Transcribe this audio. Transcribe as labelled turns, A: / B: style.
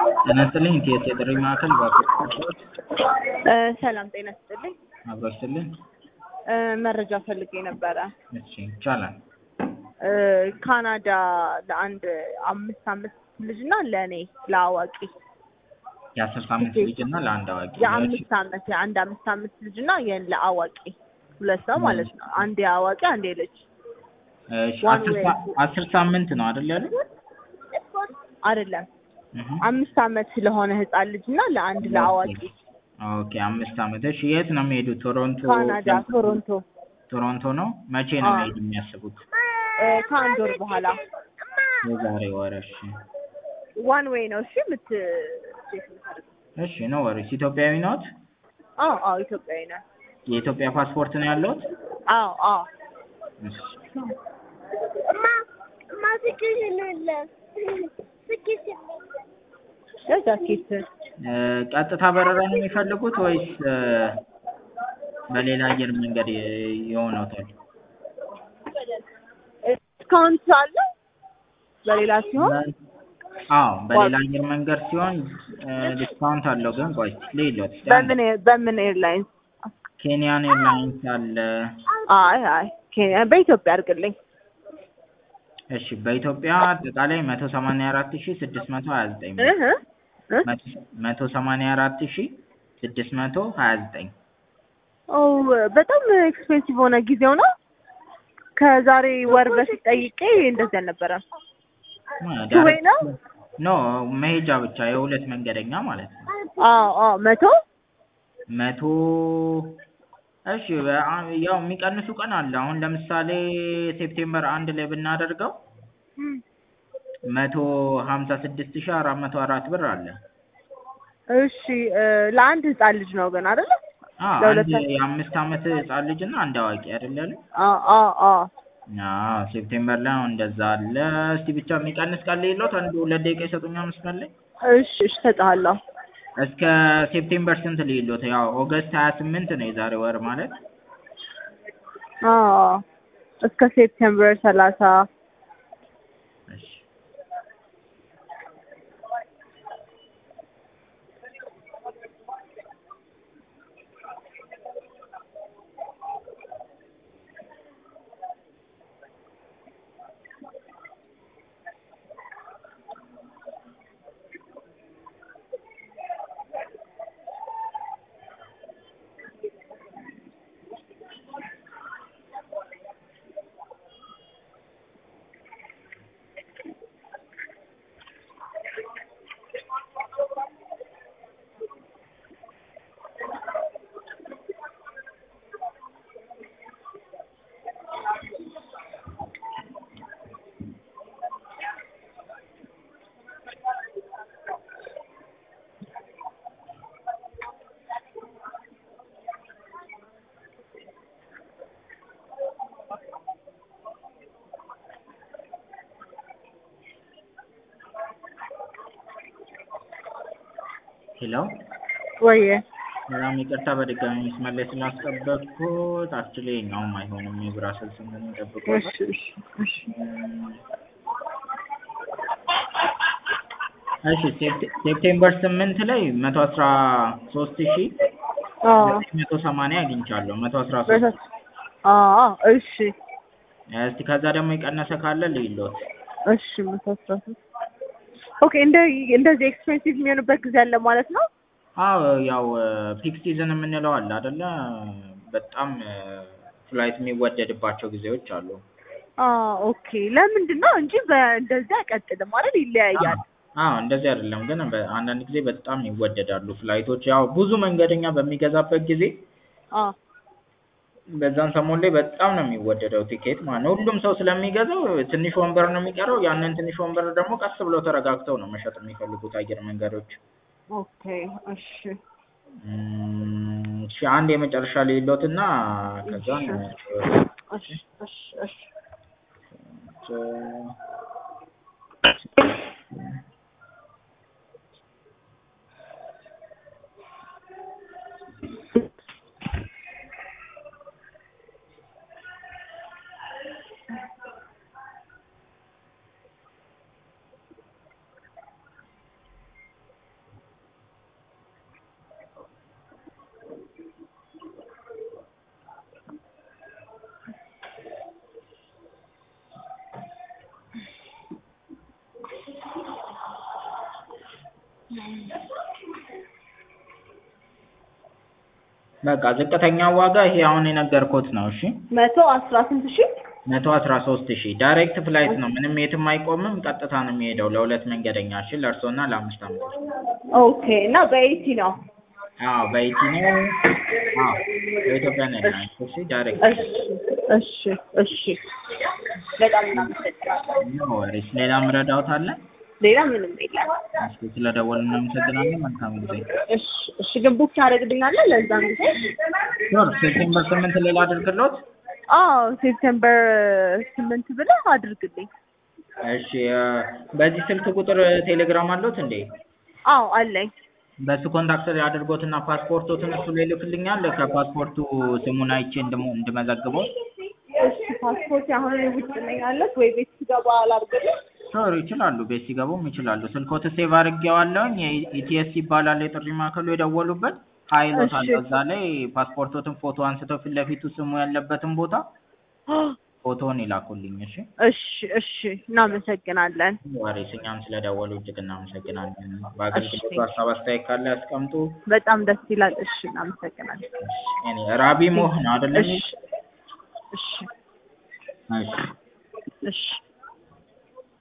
A: ጤና ይስጥልኝ ኢቲኤስ የጥሪ ማዕከል ባኮት
B: ሰላም ጤና ይስጥልኝ።
A: አብሮ ይስጥልኝ።
B: መረጃ ፈልጌ ነበረ።
A: እሺ ይቻላል።
B: ካናዳ ለአንድ 5 ዓመት ልጅና ለእኔ ለአዋቂ
A: የ10 ሳምንት ልጅና ለአንድ አዋቂ
B: የአንድ 5 ዓመት ልጅና ለአዋቂ ሁለት ሰው ማለት ነው። አንድ የአዋቂ አንድ የልጅ።
A: እሺ 10 ሳምንት ነው አይደል ያለው?
B: አይደለም 5 ዓመት ስለሆነ ህፃን ልጅና ለአንድ ለአዋቂ።
A: ኦኬ 5 አመት። እሺ የት ነው የሚሄዱት? ቶሮንቶ?
B: ካናዳ ቶሮንቶ።
A: ቶሮንቶ ነው። መቼ ነው መሄድ የሚያስቡት?
B: ከአንድ ወር በኋላ።
A: የዛሬ ወር። እሺ
B: ዋን ዌይ ነው። እሺ
A: እሺ ነው ወርስ ኢትዮጵያዊ ነዎት?
B: አዎ ኢትዮጵያዊ ነኝ።
A: የኢትዮጵያ ፓስፖርት ነው ያለዎት?
B: አዎ
A: እሺ ቀጥታ በረራ ነው የሚፈልጉት ወይስ በሌላ አየር መንገድ ይሆናል?
B: ዲስካውንት አለ በሌላ ሲሆን?
A: አዎ በሌላ አየር መንገድ ሲሆን ዲስካውንት አለው። ግን ቆይ ሌሎት
B: በምን ኤርላይንስ?
A: ኬንያን ኤርላይንስ አለ።
B: አይ ኬንያ በኢትዮጵያ አድርግልኝ።
A: እሺ በኢትዮጵያ አጠቃላይ 184629 184629።
B: በጣም ኤክስፔንሲቭ ሆነ። ጊዜው ነው ከዛሬ ወር በፊት ጠይቄ እንደዚህ አልነበረም። ወይ ነው
A: ኖ መሄጃ ብቻ የሁለት መንገደኛ ማለት ነው። መቶ እሺ ያው የሚቀንሱ ቀን አለ። አሁን ለምሳሌ ሴፕቴምበር 1 ላይ ብናደርገው 156404 ብር አለ።
B: እሺ ለአንድ ህፃን ልጅ ነው ግን አይደል?
A: ለሁለት የ5 አመት ህፃን ልጅ እና አንድ አዋቂ አይደል? ሴፕቴምበር ላይ እንደዛ አለ። እስቲ ብቻ የሚቀንስ ቀን ሌሎት አንድ 2 ደቂቃ ይሰጡኛል መስመር ላይ?
B: እሺ እሰጥሃለሁ።
A: እስከ ሴፕቴምበር ስንት ሌሎት? ያው ኦገስት 28 ነው የዛሬ ወር ማለት።
B: እስከ ሴፕቴምበር 30።
A: እሺ ሄሎ
B: ወይ
A: በጣም ይቅርታ በድጋሚ መስመር ላይ ስላስጠበቅኩት። አክቹሊ የኛውም አይሆንም የብራስልስ ምን እንጠብቀው። እሺ ሴፕቴምበር 8 ላይ 113980 አግኝቻለሁ። 113
B: እሺ
A: እስቲ ከዛ ደግሞ የቀነሰ ካለ ልይሎት።
B: እሺ 113 ኦኬ። እንደዚህ ኤክስፔንሲቭ የሚሆንበት ጊዜ አለ ማለት ነው?
A: አዎ ያው ፒክ ሲዝን የምንለው አለ አይደለ? በጣም ፍላይት የሚወደድባቸው ጊዜዎች አሉ።
B: ኦኬ። ለምንድን ነው እንጂ እንደዚህ አይቀጥልም ማለት ይለያያል።
A: እንደዚህ አይደለም ግን አንዳንድ ጊዜ በጣም ይወደዳሉ ፍላይቶች። ያው ብዙ መንገደኛ በሚገዛበት ጊዜ በዛን ሰሞን ላይ በጣም ነው የሚወደደው ቲኬት ማለት ነው። ሁሉም ሰው ስለሚገዛው ትንሽ ወንበር ነው የሚቀረው። ያንን ትንሽ ወንበር ደግሞ ቀስ ብለው ተረጋግተው ነው መሸጥ የሚፈልጉት አየር መንገዶች።
B: ኦኬ እሺ
A: አንድ የመጨረሻ ሌሎትና ከዛ
B: እሺ
A: በቃ ዝቅተኛው ዋጋ ይሄ አሁን የነገርኩት ነው። እሺ
B: 110 ስንት ሺህ?
A: 113,000 ዳይሬክት ፍላይት ነው። ምንም የትም አይቆምም። ቀጥታ ነው የሚሄደው ለሁለት መንገደኛ። እሺ ለእርሶና ለ5 ዓመት።
B: ኦኬ እና በኢቲ ነው?
A: አዎ በኢቲ ነው። አዎ በኢትዮጵያን ኤርላይንስ። እሺ ዳይሬክት።
B: እሺ እሺ በጣም እናመሰግናለን።
A: ኖ ወሪስ። ሌላ ምረዳዎት አለ?
B: ሌላ ምንም የለም።
A: እስኪ ስለደወልን እናመሰግናለን። መልካም ጊዜ።
B: እሺ እሺ ግን ቡክ ታደርግልኛለህ ለዛን ጊዜ?
A: ሹር ሴፕቴምበር 8 ሌላ አድርግልዎት?
B: አዎ ሴፕቴምበር 8 ብለህ አድርግልኝ።
A: እሺ በዚህ ስልክ ቁጥር ቴሌግራም አለዎት እንዴ?
B: አዎ አለኝ።
A: በሱ ኮንታክት አድርጎትና ፓስፖርቶትን እሱ ላይ ልክልኛል። ከፓስፖርቱ ስሙን አይቼ እንድመዘግበው።
B: እሺ ፓስፖርት አሁን ውጭ ነኝ ያለሁት ወይ ቤት ስገባ አላርግልህ?
A: ሹር ይችላሉ። ቤት ሲገቡም ይችላሉ። ስልክዎት ሴቭ አድርጌዋለሁኝ። ኢቲኤስ ይባላል የጥሪ ማዕከሉ የደወሉበት። ሀይሎት አለ እዛ ላይ ፓስፖርቶትን ፎቶ አንስተው ፊት ለፊቱ ስሙ ያለበትን ቦታ ፎቶውን ይላኩልኝ። እሺ
B: እሺ እሺ እናመሰግናለን።
A: ዋሪስ እኛም ስለደወሉ እጅግ እናመሰግናለን። በአገልግሎቱ ሀሳብ አስተያየት ካለ ያስቀምጡ።
B: በጣም ደስ ይላል። እሺ እናመሰግናለን።
A: እኔ ራቢ ሞህ ነው አይደለም?
B: እሺ እሺ
A: እሺ
B: እሺ